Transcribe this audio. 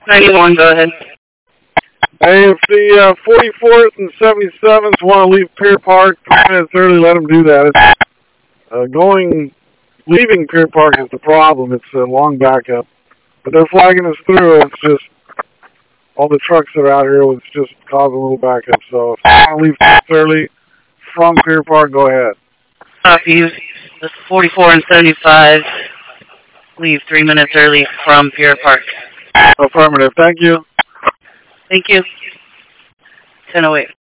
91, go ahead. Hey, if the 44th and 77th want to leave Pier Park 3 minutes early, let them do that. Leaving Pier Park is the problem. It's a long backup. But they're flagging us through. It's just all the trucks that are out here, it's just causing a little backup. So if you want to leave early from Pier Park, go ahead. Copy. The 44 and 75 leave 3 minutes early from Pier Park. Affirmative. Thank you. Thank you. 10:08.